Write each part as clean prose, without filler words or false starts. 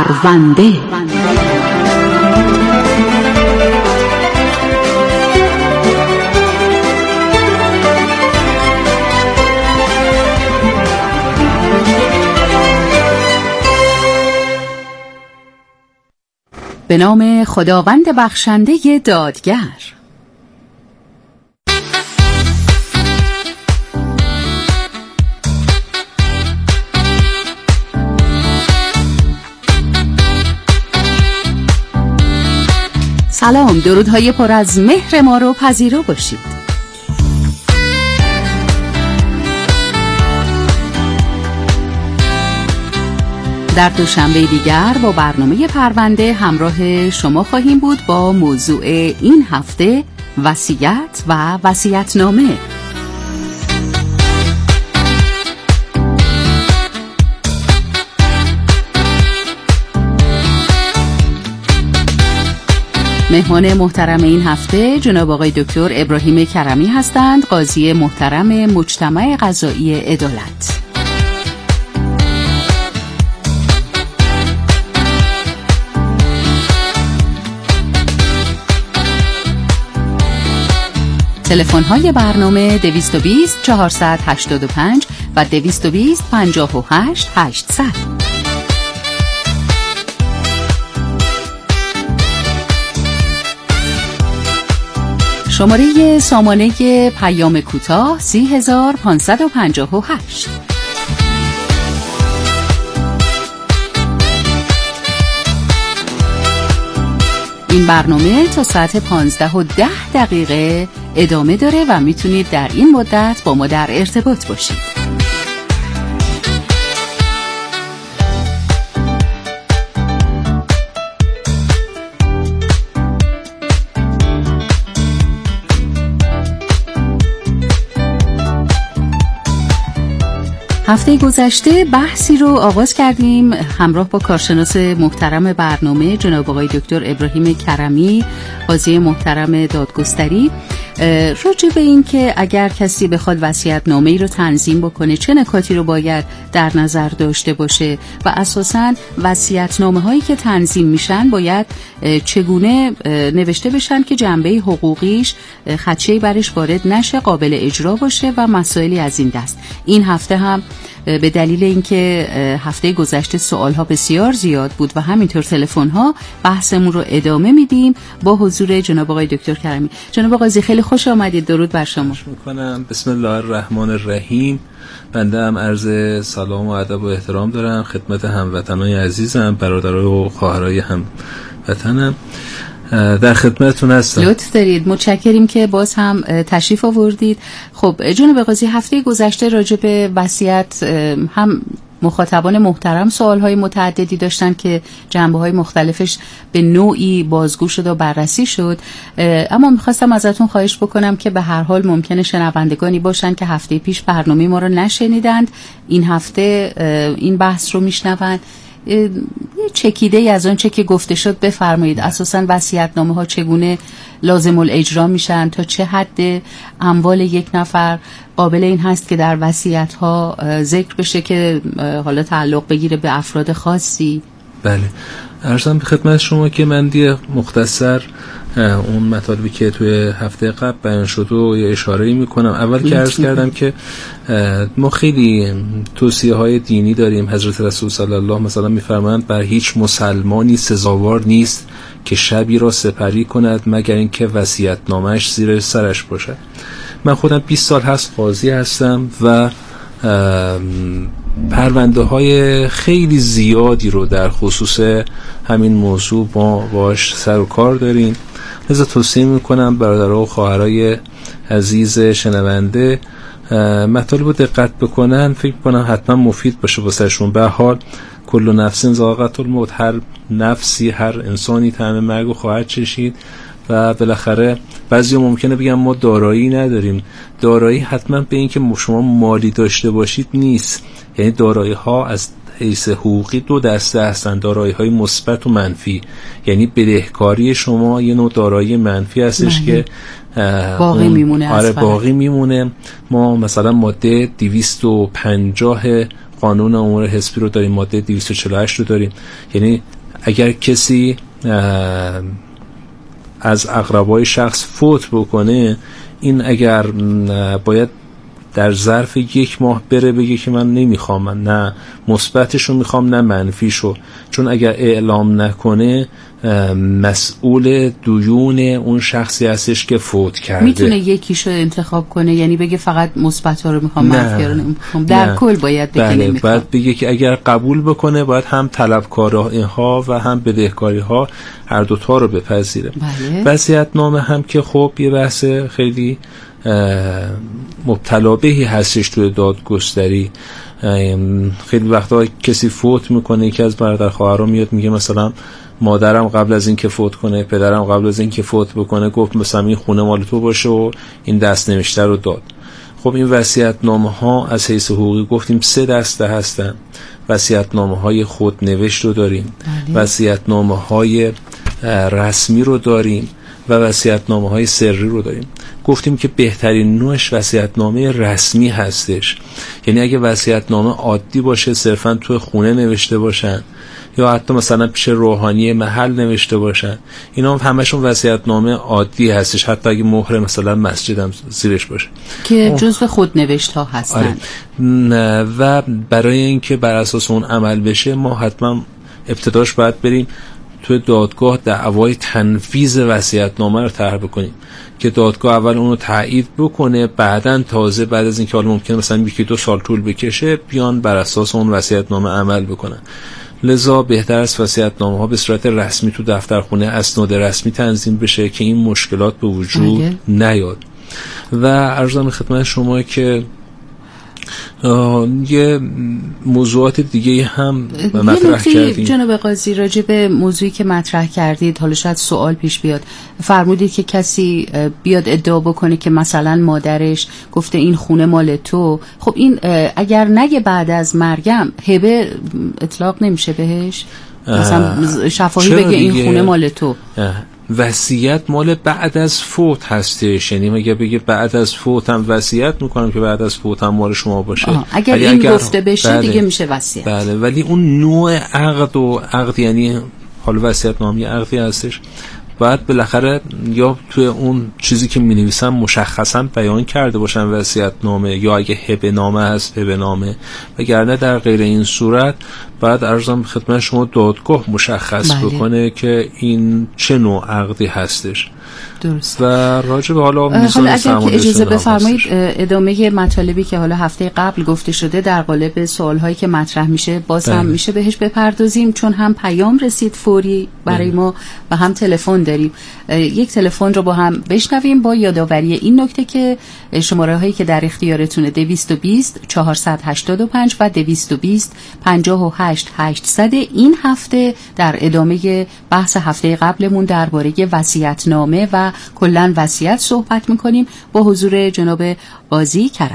پرونده. به نام خداوند بخشنده دادگر. سلام، درودهای پر از مهر ما رو پذیرا باشید. در دوشنبه دیگر با برنامه پرونده همراه شما خواهیم بود با موضوع این هفته وصیت و وصیت‌نامه. مهمان محترم این هفته جناب آقای دکتر ابراهیم کرمی هستند، قاضی محترم مجتمع قضایی عدالت. تلفن‌های برنامه 220 485 و 220 58 800. شماره سامانه پیام کوتاه 30558. این برنامه تا ساعت 15:10 ادامه داره و میتونید در این مدت با ما در ارتباط باشید. هفته گذشته بحثی رو آغاز کردیم همراه با کارشناس محترم برنامه جناب آقای دکتر ابراهیم کرمی، قاضی محترم دادگستری، راجع به این که اگر کسی بخواد وصیت‌نامه‌ای رو تنظیم بکنه چه نکاتی رو باید در نظر داشته باشه و اساساً وصیت‌نامه‌هایی که تنظیم میشن باید چگونه نوشته بشن که جنبه حقوقیش خدشه‌ای برش وارد نشه، قابل اجرا باشه و مسائلی از این دست. این هفته هم به دلیل اینکه هفته گذشته سوالها بسیار زیاد بود و همینطور تلفن‌ها، بحثمون رو ادامه میدیم با حضور جناب آقای دکتر کرمی. جناب قاضی خیلی خوش آمدید، درود بر شما. میکنم. بسم الله الرحمن الرحیم. بنده هم عرض سلام و ادب و احترام دارم خدمت هموطنان عزیزم، برادرای و خواهرای هموطنم. در خدمتتون هستم. لطف دارید، متشکریم که باز هم تشریف آوردید. خب جناب قاضی، هفته گذشته راجع به وصیت هم مخاطبان محترم سوالهای متعددی داشتن که جنبه‌های مختلفش به نوعی بازگو شد و بررسی شد، اما میخواستم ازتون خواهش بکنم که به هر حال ممکنه شنوندگانی باشن که هفته پیش برنامه ما رو نشنیدند، این هفته این بحث رو میشنوند. یه چکیده ای از اون چه که گفته شد بفرمایید. اساساً وصیت‌نامه ها چگونه لازم الاجرا میشن، تا چه حد اموال یک نفر قابل این هست که در وصیت ها ذکر بشه که حالا تعلق بگیره به افراد خاصی؟ بله، عرضم به خدمت شما که من دیگه مختصر اون مطالبی که توی هفته قبل بیان شد و یه اشاره‌ای میکنم. اول که عرض کردم که ما خیلی توصیه های دینی داریم. حضرت رسول صلی الله مثلا میفرمایند بر هیچ مسلمانی سزاوار نیست که شبی را سپری کند مگر اینکه وصیت‌نامه‌اش زیر سرش باشد. من خودم 20 سال هست قاضی هستم و پرونده های خیلی زیادی رو در خصوص همین موضوع ما باش سر و کار داریم. لذا توصیه میکنم برادرها و خواهرای عزیز شنونده مطالب رو دقت بکنن، فکر کنم حتما مفید باشه واسهشون. به حال کل نفس ذائقة الموت، هر نفسی، هر انسانی طعم مرگ رو خواهد چشید و بالاخره بعضی ممکنه بگم ما دارایی نداریم. دارایی حتما به این که شما مالی داشته باشید نیست، یعنی دارایی ها از حیث حقوقی دو دسته هستند، دارایی های مثبت و منفی. یعنی بدهکاری شما یه نوع دارایی منفی هستش که باقی میمونه. آره باقی میمونه. ما مثلا ماده 250 قانون امور حزبی رو داریم، ماده 248 رو داریم. یعنی اگر کسی از اقربای شخص فوت بکنه، این اگر باید در ظرف 1 ماه بره بگه که من نمیخوام، من نه مثبتشو میخوام نه منفیشو، چون اگر اعلام نکنه مسئول دیون اون شخصی هستش که فوت کرده. میتونه یکیشو انتخاب کنه، یعنی بگه فقط مثبت‌ها رو میخوام منفی رو نمیخوام، در کل باید بگه نمیخوام. باید بگه که اگر قبول بکنه باید هم طلبکاری‌ها و هم بدهکاری‌ها هر دوتا رو بپذیره. بله. وصیت‌نامه هم که خب یه بحث خیلی مبتلا بهی هستش توی دادگستری. خیلی وقتا کسی فوت میکنه، یکی از برادر خواهرام میاد میگه مثلا مادرم قبل از این که فوت کنه، پدرم قبل از این که فوت بکنه گفت مثلا این خونه مال تو باشه و این دست نوشته رو داد. خب این وصیت‌نامه ها از حیث حقوقی گفتیم 3 دسته هستن. وصیت‌نامه های خودنوشت رو داریم، وصیت‌نامه های رسمی رو داریم و وصیت‌نامه های سری رو داریم. گفتیم که بهترین نوعش وصیت‌نامه رسمی هستش. یعنی اگه وصیت‌نامه عادی باشه، صرفاً تو خونه نوشته باشن یا حتی مثلا پیش روحانی محل نوشته باشن، اینا همشون وصیت‌نامه عادی هستش، حتی اگه مهر مثلا مسجد هم زیرش باشه که جزء خودنوشت‌ها هستن. و برای اینکه بر اساس اون عمل بشه ما حتما ابتداش باید بریم توی دادگاه دعوای تنفیذ وصیت‌نامه رو طرح بکنیم که دادگاه اول اون رو تایید بکنه، بعدن تازه بعد از اینکه حالا ممکنه مثلا 1-2 سال طول بکشه بیان بر اساس اون وصیت‌نامه عمل بکنن. لذا بهتر است وصیت‌نامه‌ها به صورت رسمی تو دفترخونه اسناد رسمی تنظیم بشه که این مشکلات به وجود نیاد. و عرضم خدمت شما که یه موضوعات دیگه هم مطرح کردیم. جناب قاضی راجع به موضوعی که مطرح کردید، حالا شاید سوال پیش بیاد، فرمودید که کسی بیاد ادعا بکنه که مثلا مادرش گفته این خونه مال تو، خب این اگر نگه بعد از مرگم هبه اطلاق نمیشه بهش؟ مثلا شفاهی بگه این خونه مال تو. وصیت مال بعد از فوت هستش، یعنی مگه بگه بعد از فوتم وصیت میکنم که بعد از فوتم مال شما باشه. اگر این گفته بشه دیگه میشه وصیت. بله، ولی اون نوع عقد یعنی حالا وصیت‌نامه یه عقدی هستش، باید بالاخره یا توی اون چیزی که می‌نویسن مشخصاً بیان کرده باشن وصیت‌نامه، یا اگه هبه نامه هست هبه نامه، وگرنه در غیر این صورت بعد عرضم خدمت شما دادگاه مشخص بکنه که این چه نوع عقدی هستش. درست. و راجع به حالا میزان اگر که اجازه بفرمایید ادامه مطالبی که حالا هفته قبل گفته شده در قالب سوال‌هایی که مطرح میشه باز هم میشه بهش بپردازیم، چون هم پیام رسید فوری برای ما و هم تلفن داریم. یک تلفن رو با هم بشنویم با یادآوری این نکته که شماره هایی که در اختیارتونه 220 485 و 220 58 800. این هفته در ادامه بحث هفته قبلمون درباره وصیت‌نامه و کلاً وصیت صحبت می‌کنیم با حضور جناب قاضی کرمی.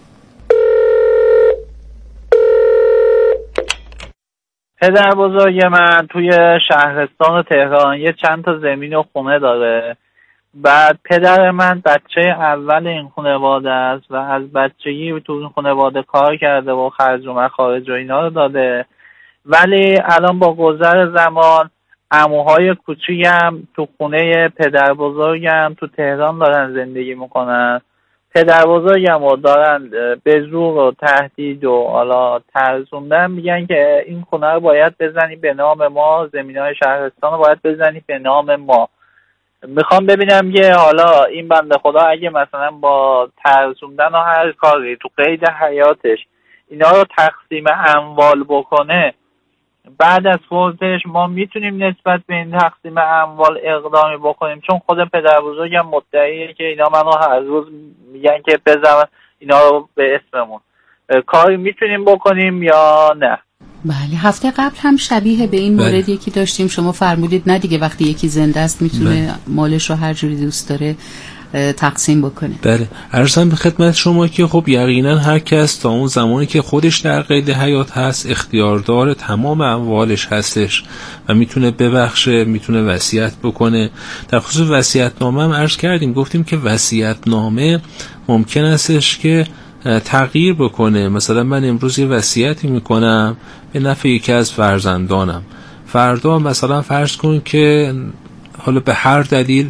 پدر بزرگ من توی شهرستان تهران یه چند تا زمین و خونه داره. بعد پدر من بچه اول این خانواده است و از بچگی تو این خانواده کار کرده و خرج و مخارج و اینا رو داده، ولی الان با گذر زمان عموهای کوچیکم تو خونه پدر بزرگم تو تهران دارن زندگی میکنن. پدر بزرگم رو دارن به زور و تهدید و حالا ترسوندن، میگن که این خونه رو باید بزنی به نام ما، زمینای شهرستان رو باید بزنی به نام ما. میخوام ببینم که حالا این بنده خدا اگه مثلا با ترسوندن و هر کاری تو قید حیاتش اینا رو تقسیم اموال بکنه، بعد از فوتش ما میتونیم نسبت به این تقسیم اموال اقدامی بکنیم؟ چون خود پدر بزرگم مدعیه که اینا منو هر روز میگن که بزن اینا رو به اسممون، کاری میتونیم بکنیم یا نه؟ بله، هفته قبل هم شبیه به این مورد یکی داشتیم، شما فرمودید نه دیگه وقتی یکی زنده است میتونه مالش رو هر جوری دوست داره تقسیم بکنه. بله، عرضم به خدمت شما که خب یقینا هر کس تا اون زمانی که خودش در قید حیات هست اختیاردار تمام اموالش هستش و میتونه ببخشه، میتونه وصیت بکنه. در خصوص وصیت‌نامه هم عرض کردیم، گفتیم که وصیت‌نامه ممکن استش که تغییر بکنه. مثلا من امروز یه وصیتی میکنم به نفع یکی از فرزندانم، فردا مثلا فرض کن که حالا به هر دلیل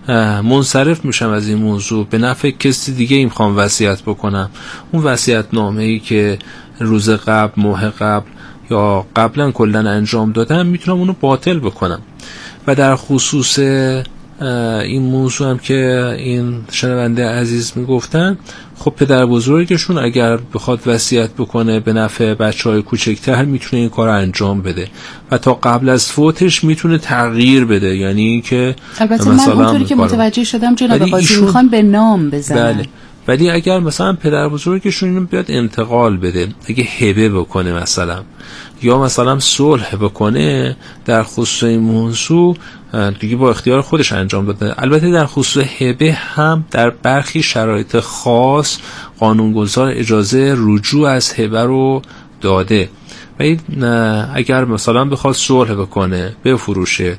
منصرف میشم از این موضوع، به نفع کسی دیگه این میخوام وصیت بکنم، اون وصیت نامه‌ای که روز قبل، ماه قبل یا قبلا کلا انجام دادم میتونم اونو باطل بکنم. و در خصوص این موضوع هم که این شنونده عزیز میگفتن، خب پدر بزرگشون اگر بخواد وصیت بکنه به نفع بچهای کوچکتر میتونه این کار انجام بده و تا قبل از فوتش میتونه تغییر بده. یعنی این که البته من اونطوری که متوجه شدم جناب قاضی میخوان به نام بزنن. بله. ولی اگر مثلا پدر بزرگشون اینو بیاد انتقال بده، اگه هبه بکنه مثلا یا مثلا صلح بکنه در خصوص این موضوع، دیگه با اختیار خودش انجام داده. البته در خصوص هبه هم در برخی شرایط خاص قانونگذار اجازه رجوع از هبه رو داده و اگر مثلا بخواد صلح بکنه، بفروشه،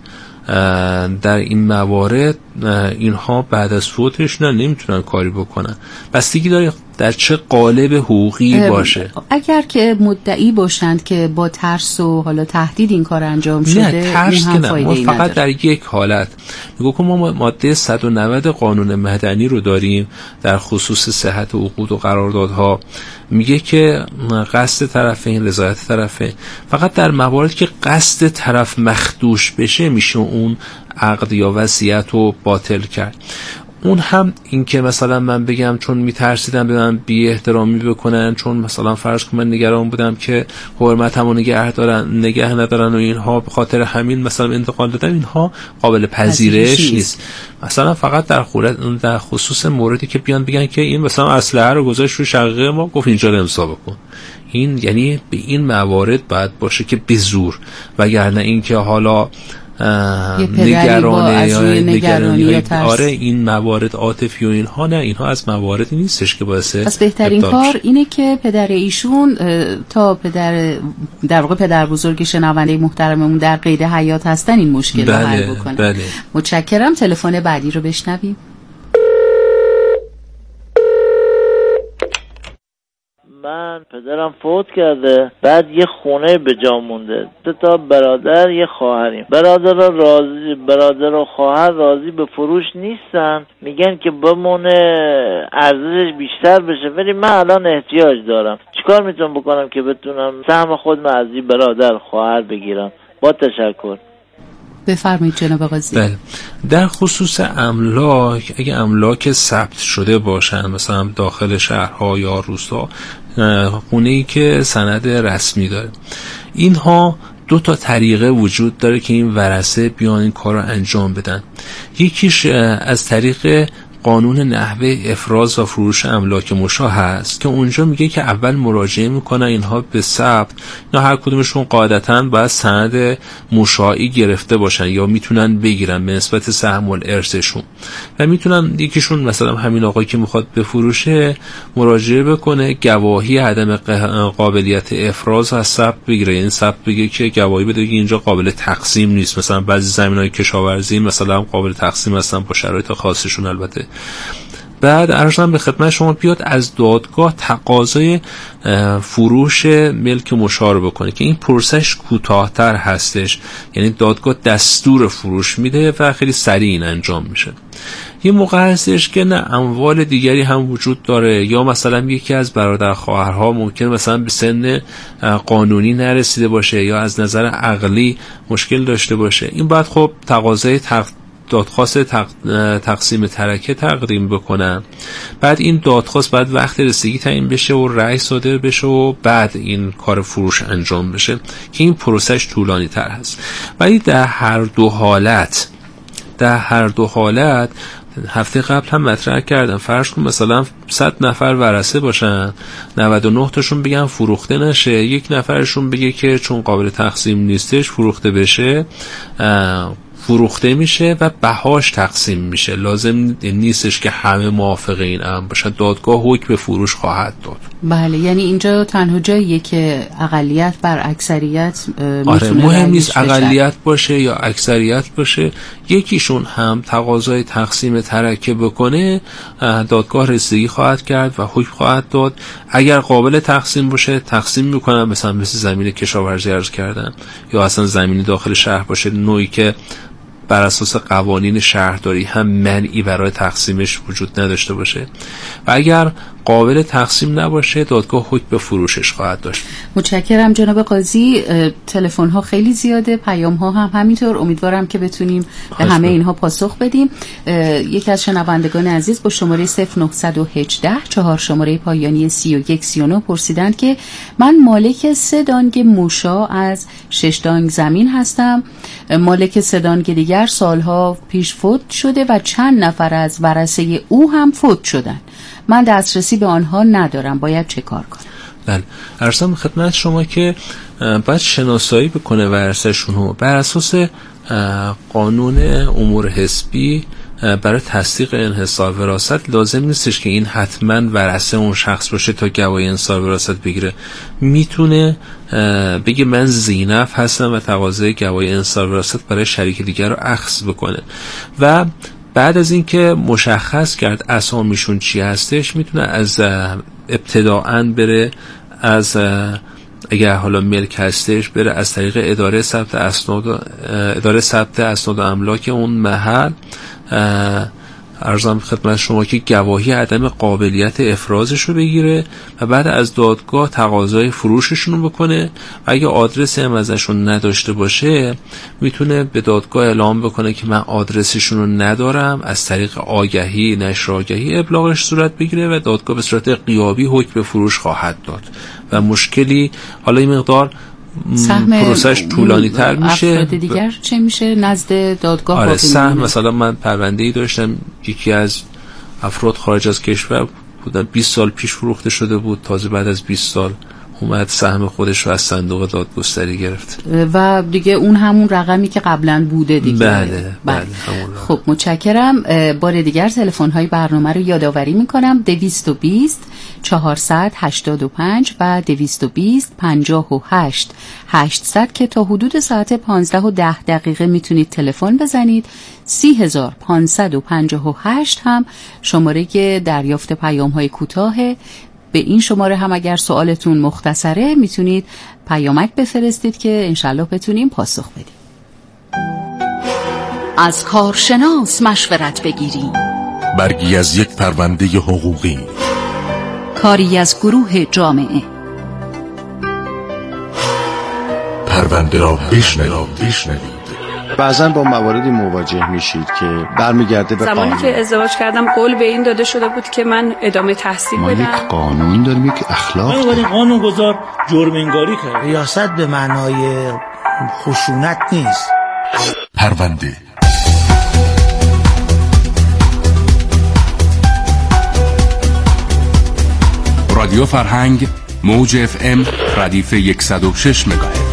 در این موارد اینها بعد از فوتش نمیتونن کاری بکنن. بستگی داره در چه قالب حقوقی باشه. اگر که مدعی باشند که با ترس و حالا تهدید این کار انجام شده، نه ترس که نه، ما فقط در یک حالت میگم که ما ماده 190 قانون مدنی رو داریم در خصوص صحت عقود و قراردادها، میگه که قصد طرفین، رضایت طرفین، فقط در مواردی که قصد طرف مخدوش بشه میشه اون عقد یا وصیت رو باطل کرد. اون هم این که مثلا من بگم چون میترسیدم به من بی احترامی بکنن، چون مثلا فرض کنم من نگران بودم که حرمتمو نگه ندارن و اینها، به خاطر همین مثلا انتقال دادم، اینها قابل پذیرش نیست. مثلا فقط در خصوص موردی که بیان بگن که این مثلا اسلحه رو گذاشت رو شقیقه ما، گفت اینجا رو امضا بکن، این یعنی به این موارد باید باشه که به زور، وگرنه این که حالا نگرانی یا ترس. آره این موارد عاطفی و اینها نه، اینها از مواردی نیستش که باعث پس بهترین کار اینه که پدر ایشون تا در واقع پدر بزرگ شنونده محترممون در قید حیات هستن این مشکل رو حل بکنن. بله. متشکرم. تلفن بعدی رو بشنویم. من پدرم فوت کرده، بعد یه خونه به جا مونده، 2 تا برادر، یه خواهریم. برادر و خواهر راضی به فروش نیستن، میگن که بمونه ارزشش بیشتر بشه، ولی من الان احتیاج دارم. چیکار میتونم بکنم که بتونم سهم خودم از این برادر خواهر بگیرم؟ با تشکر. بفرمایید جناب قاضی. بله. در خصوص املاک، اگه املاک ثبت شده باشن مثلا داخل شهرها یا روستا، خونه‌ای که سند رسمی داره، اینها 2 تا طریقه وجود داره که این ورثه بیان این کار رو انجام بدن. یکیش از طریق قانون نحوه افراز و فروش املاک مشاع هست که اونجا میگه که اول مراجعه میکنن اینها به ثبت، یا هر کدومشون قاعدتاً باید سند مشاعی گرفته باشن یا میتونن بگیرن به نسبت سهم الارثشون، و میتونن یکیشون مثلا همین آقایی که میخواد بفروشه مراجعه بکنه، گواهی عدم قابلیت افراز از ثبت بگیره، یعنی ثبت بگه که گواهی بده که اینجا قابل تقسیم نیست، مثلا بعضی زمینای کشاورزی مثلا قابل تقسیم هستن با شرایط خاصشون البته. بعد ارزم به خدمت شما بیاد از دادگاه تقاضای فروش ملک مشاع رو بکنه که این پروسش کوتاه‌تر هستش، یعنی دادگاه دستور فروش میده و خیلی سریع این انجام میشه. یه موقع هستش که نه اموال دیگری هم وجود داره، یا مثلا یکی از برادر خواهرها ممکن مثلا به سن قانونی نرسیده باشه یا از نظر عقلی مشکل داشته باشه، این بعد خب تقاضای دادخواست تقسیم ترکه تقدیم بکنن. بعد این دادخواست بعد وقت رسیدگی تعیین بشه و رأی صادر بشه و بعد این کار فروش انجام بشه که این پروسش طولانی تر هست. ولی در هر دو حالت هفته قبل هم مطرح کردم، فرض کن مثلا 100 نفر ورثه باشن، 99 تاشون بگن فروخته نشه، 1 نفرشون بگه که چون قابل تقسیم نیستش فروخته بشه، فروخته میشه و بهاش تقسیم میشه. لازم نیستش که همه موافق این امر باشن. دادگاه حکم به فروش خواهد داد. بله، یعنی اینجا تنها جاییه که اقلیت بر اکثریت آره، مهم نیست اقلیت باشه یا اکثریت باشه، یکیشون هم تقاضای تقسیم ترکه بکنه، دادگاه رسیدگی خواهد کرد و حکم خواهد داد. اگر قابل تقسیم باشه تقسیم میکنن، مثل زمین کشاورزی عرض کردن، یا اصلا زمینی داخل شهر باشه، نوعی که بر اساس قوانین شهرداری هم منعی برای تقسیمش وجود نداشته باشه. و اگر قابل تقسیم نباشه دادگاه حکم به فروشش خواهد داشت. متشکرم جناب قاضی. تلفن ها خیلی زیاده، پیام ها هم همینطور. امیدوارم که بتونیم به همه اینها پاسخ بدیم. یکی از شنوندگان عزیز با شماره 0918 4 شماره پایانی 3139 پرسیدند که من مالک 3 دانگ موشا از 6 دانگ زمین هستم. مالک 3 دانگ دیگر سالها پیش فوت شده و چند نفر از ورثه او هم فوت شدن. من دسترسی به آنها ندارم، باید چه کار کنم؟ بله، عرضم خدمت شما که باید شناسایی بکنه ورثه‌شون بر اساس قانون امور حسبی. برای تصدیق انحصار وراثت لازم نیستش که این حتما ورثه اون شخص باشه تا گواهی انحصار وراثت بگیره. میتونه بگه من زینف هستم و تقاضای گواهی انحصار وراثت برای شریک دیگر رو اخذ بکنه و بعد از اینکه مشخص کرد اسامیشون چی هستش میتونه از ابتداءً بره از اگر حالا ملک هستش بره از طریق اداره ثبت اسناد و املاک اون محل عرضم خدمت شما که گواهی عدم قابلیت افرازش رو بگیره و بعد از دادگاه تقاضای فروششون رو بکنه و اگه آدرسی هم ازشون نداشته باشه میتونه به دادگاه اعلام بکنه که من آدرسشون رو ندارم، از طریق آگهی نشر آگهی ابلاغش صورت بگیره و دادگاه به صورت غیابی حکم به فروش خواهد داد و مشکلی حالا این مقدار پروسش طولانی تر میشه. افراد دیگر چه میشه نزد دادگاه؟ آره، سهم مثلا من پرونده‌ای داشتم، یکی از افراد خارج از کشور بودن، 20 سال پیش فروخته شده بود، تازه بعد از 20 سال اومد سهم خودش رو از صندوق دادگستری گرفت و دیگه اون همون رقمی که قبلا بوده دیگه. بله خب متشکرم. بار دیگر تلفن های برنامه رو یادآوری میکنم: 220 485 و 220 58 800 که تا حدود ساعت 15:10 میتونید تلفن بزنید. 30558 هم شماره دریافت پیام های کوتاهه. به این شماره هم اگر سوالتون مختصره میتونید پیامک بفرستید که انشالله بتونیم پاسخ بدیم. از کارشناس مشورت بگیریم. برگی از یک پرونده حقوقی، کاری از گروه جامعه. پرونده را بشنوید. بعضا با مواردی مواجه میشید که برمیگرده به زمانی قانون. که ازدواج کردم قول به این داده شده بود که من ادامه تحصیل ما بدم. یک قانون داریم، یک اخلاق داریم. قانون گذار جرم انگاری کرد. ریاست به معنای خشونت نیست. پرونده رادیو فرهنگ موج FM ردیف 106 مگاهرتز.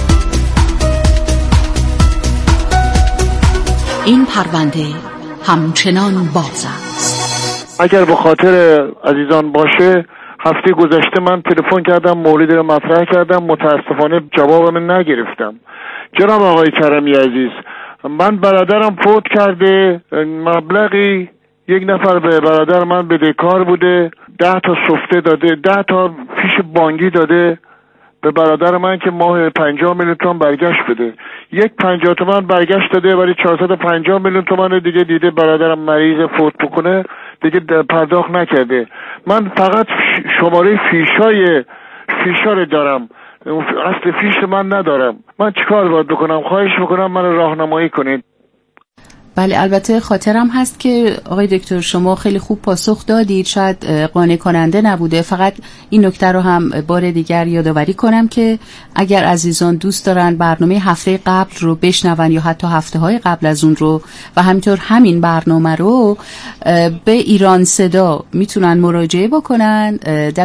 این پرونده همچنان باز است. اگر به خاطر عزیزان باشه، هفته گذشته من تلفن کردم، موردی رو مطرح کردم، متاسفانه جوابم نگرفتم. جناب آقای کرمی عزیز، من برادرم فوت کرده، مبلغی یک نفر به برادر من بدهکار بوده، 10 تا سفته داده، 10 تا فیش بانکی داده به برادر من که ماه 50 میلیون تومان برگشت بده. یک 50 تومان برگشت داده ولی 450 میلیون تومان دیگه دیده برادرم مریض فوت بکنه دیگه پرداخت نکرده. من فقط شماره فیشا رو دارم، اصل فیش من ندارم. من چیکار باید بکنم؟ خواهش میکنم من راهنمایی کنید. بله، البته خاطرم هست که آقای دکتر شما خیلی خوب پاسخ دادید، شاید قانع کننده نبوده. فقط این نکته رو هم بار دیگر یادآوری کنم که اگر عزیزان دوست دارن برنامه هفته قبل رو بشنون یا حتی هفته‌های قبل از اون رو و همینطور همین برنامه رو، به ایران صدا میتونن مراجعه بکنن،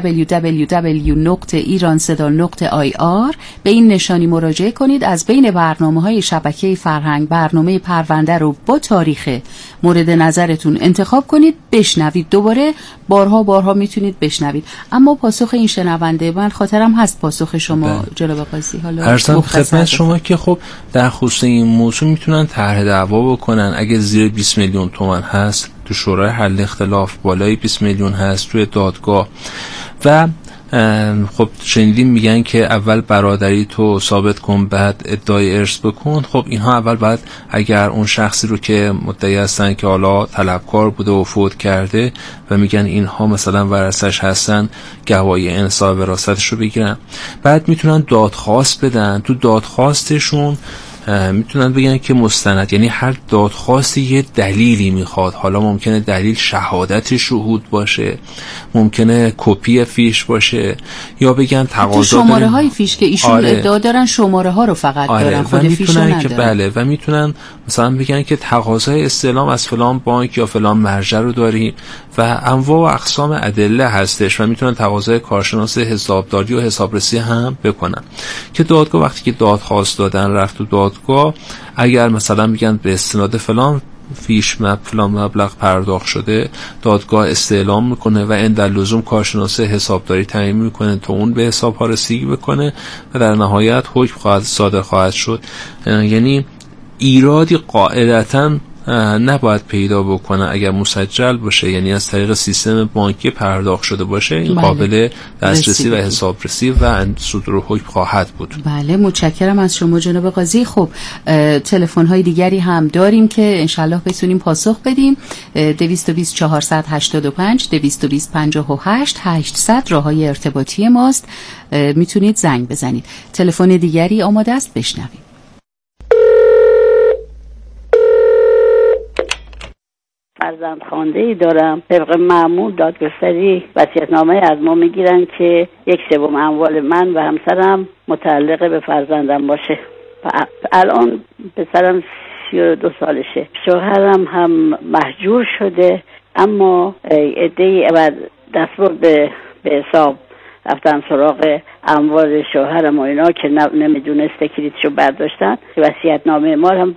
www.iranseda.ir. به این نشانی مراجعه کنید. از بین برنامه‌های شبکه فرهنگ برنامه پرونده رو با تاریخ مورد نظرتون انتخاب کنید، بشنوید. دوباره بارها میتونید بشنوید. اما پاسخ این شنونده، من خاطرم هست پاسخ شما جناب قاضی. حالا ارزم خدمت شما که خب در خصوص این موضوع میتونن طرح دعوا بکنن. اگه زیر 20 میلیون تومان هست تو شورای حل اختلاف، بالای 20 میلیون هست توی دادگاه. و خب شنیدیم میگن که اول برادری تو ثابت کن بعد ادعای ارث بکن. خب اینها اول باید اگر اون شخصی رو که مدعی هستن که حالا طلبکار بوده و فوت کرده و میگن اینها مثلا ورثش هستن، گواهی انصاف وراثتش رو بگیرن. بعد میتونن دادخواست بدن. تو دادخواستشون میتونن بگن که مستند، یعنی هر دادخواستی یه دلیلی میخواد. حالا ممکنه دلیل شهادت شهود باشه، ممکنه کپی فیش باشه، یا بگن تقاضا شماره های فیش که ایشون ادعا دارن شماره ها رو فقط دارن، خود فیش رو ندارن. بله، و میتونن مثلا بگن که تقاضای استعلام از فلان بانک یا فلان مرجع رو داریم و انواع و اقسام ادله هستش و میتونن تقاضای کارشناس حسابداری و حسابرسی هم بکنن که دادگاه وقتی که دادخواست دادن رفت تو دادگاه، اگر مثلا میگن به استناد فلان فیش فلان مبلغ پرداخت شده، دادگاه استعلام میکنه و عند اللزوم کارشناس حسابداری تعیین میکنه تا اون به حساب ها رسیدگی بکنه و در نهایت حکم صادر خواهد شد. یعنی ایرادی قاعدتاً نباید پیدا بکنه اگر مسجل باشه، یعنی از طریق سیستم بانکی پرداخت شده باشه، این قابل دسترسی و حسابرسی و صدور حکم خواهد بود. بله، متشکرم از شما جناب قاضی. خب تلفن های دیگری هم داریم که انشالله بتونیم پاسخ بدیم. 220 485 220 58 800 راههای ارتباطی ماست، میتونید زنگ بزنید. تلفن دیگری آماده است، بشنویم. فرزند خوانده‌ای دارم. طبق معمول دادگستری وصیت‌نامه از ما میگیرن که 1/3 اموال من و همسرم متعلق به فرزندم باشه. الان پسرم 32 سالشه. شوهرم هم مهجور شده، اما عده‌ای دستور به حساب رفتن سراغ اموال شوهرم و اینا که نمیدونسته کلیدشو برداشتن. وصیت‌نامه ما هم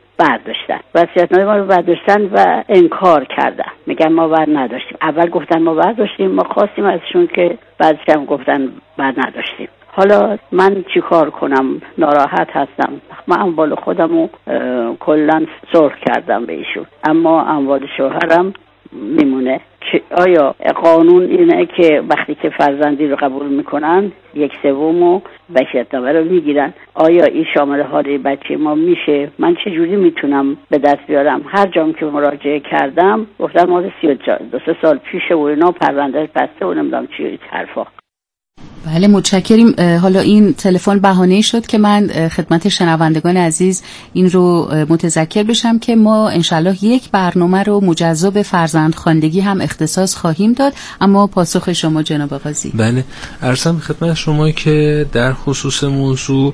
برداشتن و انکار کردن. میگن ما بر نداشتیم. اول گفتن ما برداشتیم، ما خواستیم ازشون که بعدش هم گفتن بر نداشتیم. حالا من چی کار کنم؟ ناراحت هستم. من اموال خودمو کلاً سرخ کردم به ایشون، اما اموال شوهرم میمونه. که آیا قانون اینه که وقتی که فرزندی رو قبول میکنن 1/3 وصیت‌نامه رو میگیرن؟ آیا این شامل حال بچه ما میشه؟ من چجوری میتونم به دست بیارم؟ هر جام که مراجعه کردم گفتن ما 32 سال پیش و اینا پرونده بسته و نمیدونم چی حرفا. بله، متشکریم. حالا این تلفن بهانه شد که من خدمت شنوندگان عزیز این رو متذکر بشم که ما انشالله یک برنامه رو مجزا به فرزندخواندگی هم اختصاص خواهیم داد. اما پاسخ شما جناب قاضی. بله، عرضم خدمت شما که در خصوص موضوع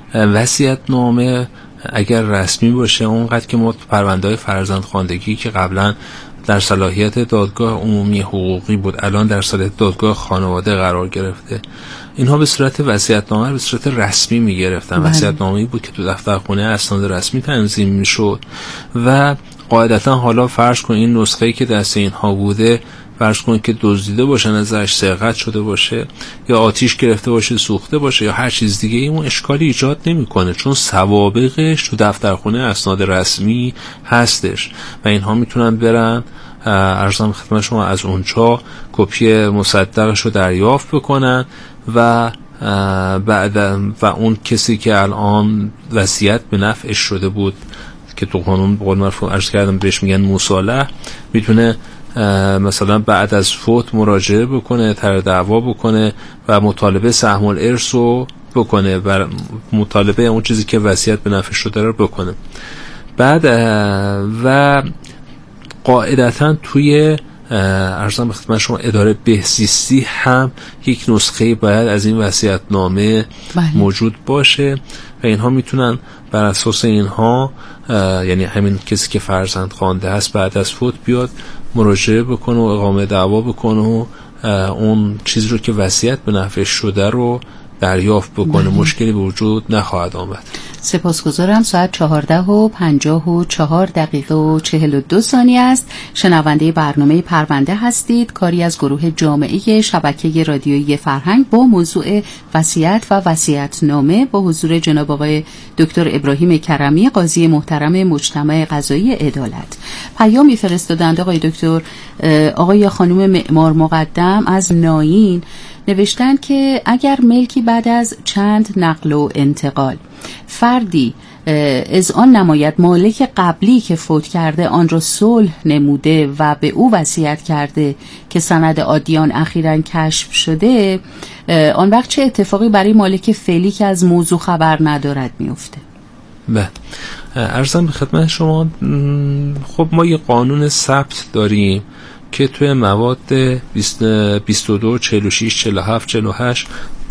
وصیت‌نامه اگر رسمی باشه، اونقدر که ما پرونده‌های فرزندخواندگی که قبلا در صلاحیت دادگاه عمومی حقوقی بود الان در صلاحیت دادگاه خانواده قرار گرفته، اینها به صورت وصیت‌نامه به صورت رسمی می‌گرفتن. وصیت‌نامه‌ای بود که تو دفترخونه اسناد رسمی تنظیم می‌شد و قاعدتاً حالا فرض کن این نسخه‌ای که دست اینها بوده، فرض کن که دزدیده باشه، ازش سرقت شده باشه یا آتیش گرفته باشه، سوخته باشه یا هر چیز دیگه، اون اشکالی ایجاد نمی‌کنه چون سوابقش تو دفترخونه اسناد رسمی هستش و اینها میتونن برن عرضم خدمت شما از اونجا کپی مصدقش رو دریافت بکنن و بعد و اون کسی که الان وصیت به نفعش شده بود که تو قانون به قول معروف عرض کردم بهش میگن مصالح، میتونه مثلا بعد از فوت مراجعه بکنه، طرح دعوا بکنه و مطالبه سهم الارث رو بکنه و مطالبه اون چیزی که وصیت به نفعش شده رو بکنه. بعد و قاعدتا توی ارزم به خدمت شما اداره بهزیستی هم یک نسخه باید از این وصیت‌نامه موجود باشه و اینها میتونن بر اساس اینها، یعنی همین کسی که فرزند خوانده هست بعد از فوت بیاد مراجعه بکنه و اقامه دعوا بکنه و اون چیزی رو که وصیت به نفعش شده رو دریافت بکنه. مشکلی به وجود نخواهد آمد. سپاسگزارم. ساعت 14:54 است. شنونده برنامه پرونده هستید، کاری از گروه جامعه شبکه رادیویی فرهنگ با موضوع وصیت و وصیت‌نامه با حضور جناب آقای دکتر ابراهیم کرمی، قاضی محترم مجتمع قضایی عدالت. پیامی فرستادند آقای دکتر. آقای یا خانم معمار مقدم از ناین نوشتن که اگر ملکی بعد از چند نقل و انتقال فردی اذعان نماید مالک قبلی که فوت کرده آن را صلح نموده و به او وصیت کرده که سند عادیان اخیراً کشف شده، آن وقت چه اتفاقی برای مالک فعلی که از موضوع خبر ندارد میفته؟ بله، عرضم به خدمت شما. خب ما یه قانون ثبت داریم که توی مواد 22 46 47 48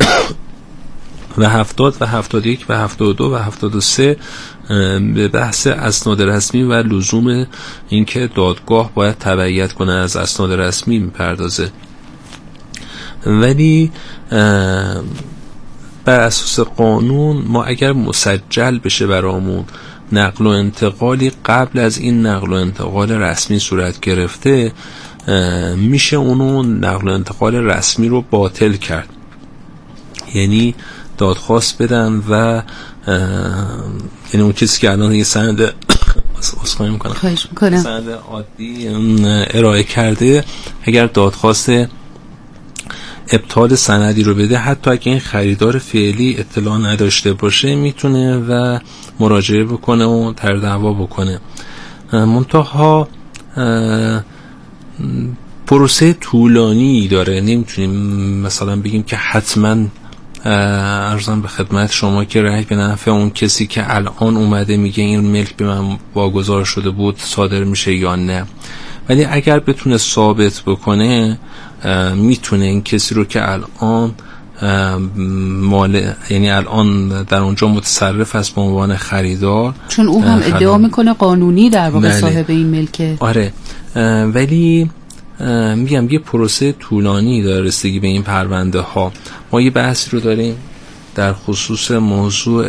و 70 و 71 و 72 و 73 به بحث اسناد رسمی و لزوم اینکه دادگاه باید تبعیت کنه از اسناد رسمی میپردازه. ولی بر اساس قانون ما اگر مسجل بشه برامون نقل و انتقالی قبل از این نقل و انتقال رسمی صورت گرفته، میشه اونو نقل و انتقال رسمی رو باطل کرد. یعنی دادخواست بدن و یعنی اون کسی که الان یه سند سند عادی ارائه کرده، اگر دادخواست ابطال سندی رو بده، حتی اگه این خریدار فعلی اطلاع نداشته باشه، میتونه و مراجعه بکنه و طرح دعوا بکنه. منتها پروسه طولانی داره. نمیتونیم مثلا بگیم که حتما عرضم به خدمت شما که رأی به نفع اون کسی که الان اومده میگه این ملک به من واگذار شده بود صادر میشه یا نه. ولی اگر بتونه ثابت بکنه، میتونه این کسی رو که الان یعنی الان در اونجا متصرف است به عنوان خریدار، چون او هم ادعا میکنه قانونی در واقع صاحب این ملکه. آره، ولی میگم یه پروسه طولانی داره رسیدگی به این پرونده ها. ما یه بحثی رو داریم در خصوص موضوع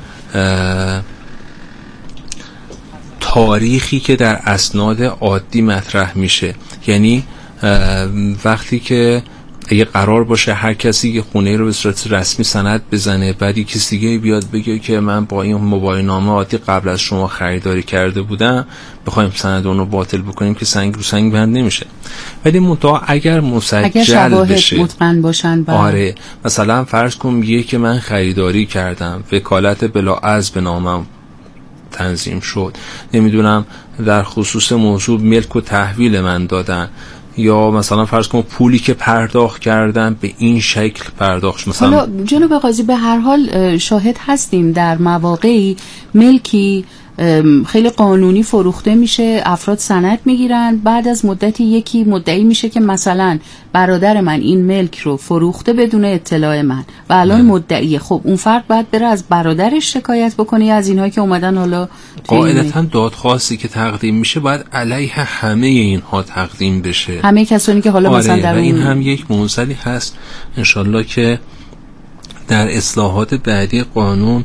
تاریخی که در اسناد عادی مطرح میشه. یعنی وقتی که اگه قرار باشه هر کسی که خونه رو به صورت رسمی سند بزنه، بعد یک کسی دیگه بیاد بگه که من با این موبایل نامه عادی قبل از شما خریداری کرده بودم، بخوایم سند اون رو باطل بکنیم که سنگ رو سنگ بند نمیشه. ولی منتها اگر مسجل بشه، مطمئن باشن آره، مثلا فرض کن میگه که من خریداری کردم، وکالت بلاعض به نامم تنظیم شد، نمیدونم در خصوص موضوع ملک و تحویل من دادن، یا مثلا فرض کن پولی که پرداخت کردن به این شکل پرداخت. مثلا حالا جناب قاضی به هر حال شاهد هستیم در مواقعی ملکی خیلی قانونی فروخته میشه، افراد سند میگیرن، بعد از مدتی یکی مدعی میشه که مثلا برادر من این ملک رو فروخته بدون اطلاع من و الان مدعیه. خب اون فرد باید بره از برادرش شکایت بکنه یا از اینهایی که اومدن حالا قاعدتا دادخواستی که تقدیم میشه باید علیه همه اینها تقدیم بشه، همه کسانی که حالا مثلا در این هم یک موضوعی هست انشالله که در اصلاحات بعدی قانون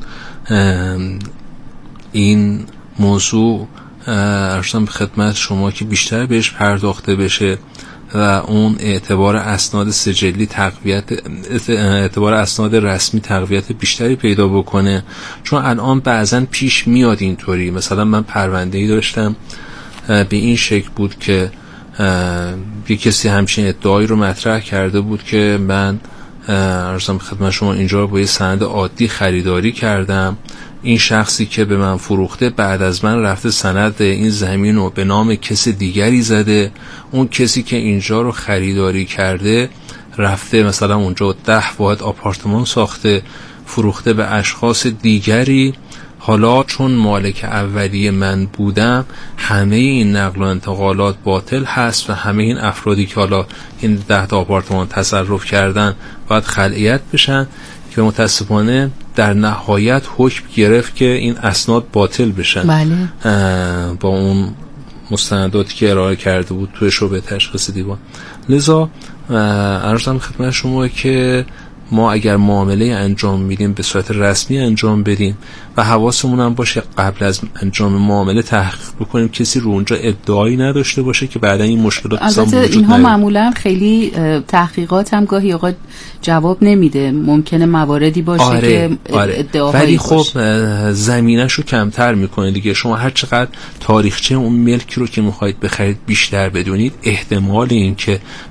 این موضوع ارزم به خدمت شما که بیشتر بهش پرداخته بشه و اون اعتبار اسناد سجلی اعتبار اسناد رسمی تقویت بیشتری پیدا بکنه. چون الان بعضن پیش میاد اینطوری، مثلا من پرونده‌ای داشتم به این شکل بود که یک کسی همچین ادعایی رو مطرح کرده بود که من ارزم به خدمت شما اینجا با یه سند عادی خریداری کردم، این شخصی که به من فروخته بعد از من رفته سند این زمین رو به نام کس دیگری زده، اون کسی که اینجا رو خریداری کرده رفته مثلا اونجا 10 واحد آپارتمان ساخته، فروخته به اشخاص دیگری. حالا چون مالک اولیه من بودم همه این نقل و انتقالات باطل هست و همه این افرادی که حالا این 10 تا آپارتمان تصرف کردن باید خلعیت بشن، که متاسفانه در نهایت حکم گرفت که این اسناد باطل بشن. بله. با اون مستنداتی که ارائه کرده بود توی شعبه تشخیص دیوان. لذا عرضم خدمت شما که ما اگر معامله انجام میدیم به صورت رسمی انجام بدیم و حواسمون هم باشه قبل از انجام معامله تحقیق بکنیم کسی رو اونجا ادعایی نداشته باشه که بعدا این مشکلات البته اینها معمولا خیلی تحقیقات هم گاهی اوقات جواب نمیده، ممکنه مواردی باشه که ادعاهایی ولی خب زمینه‌شو کمتر میکنه دیگه. شما هر چقدر تاریخچه اون ملکی رو که میخواید بخرید بیشتر بدونید، احتمال این که